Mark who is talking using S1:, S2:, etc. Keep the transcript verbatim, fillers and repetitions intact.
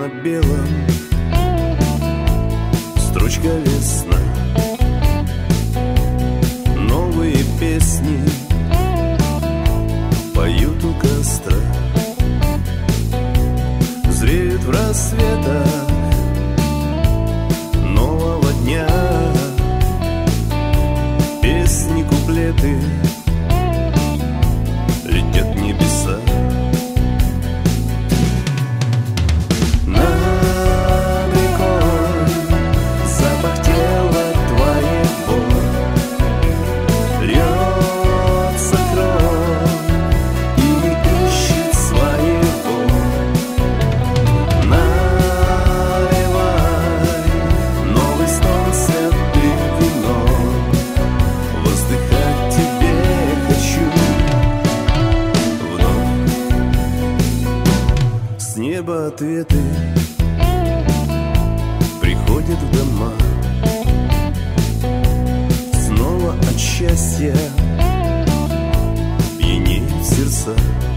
S1: на белом строчка весна. Новые песни поют у костра, зреют в рассветах нового дня. Песни, куплеты летят в небеса. Над рекой запахтела твоего, льется кровь и ищет своего. Наливай новый стон, святых вином, воздыхать тебе хочу вновь. С неба ответы приходят в дома, снова от счастья пьянеют сердца.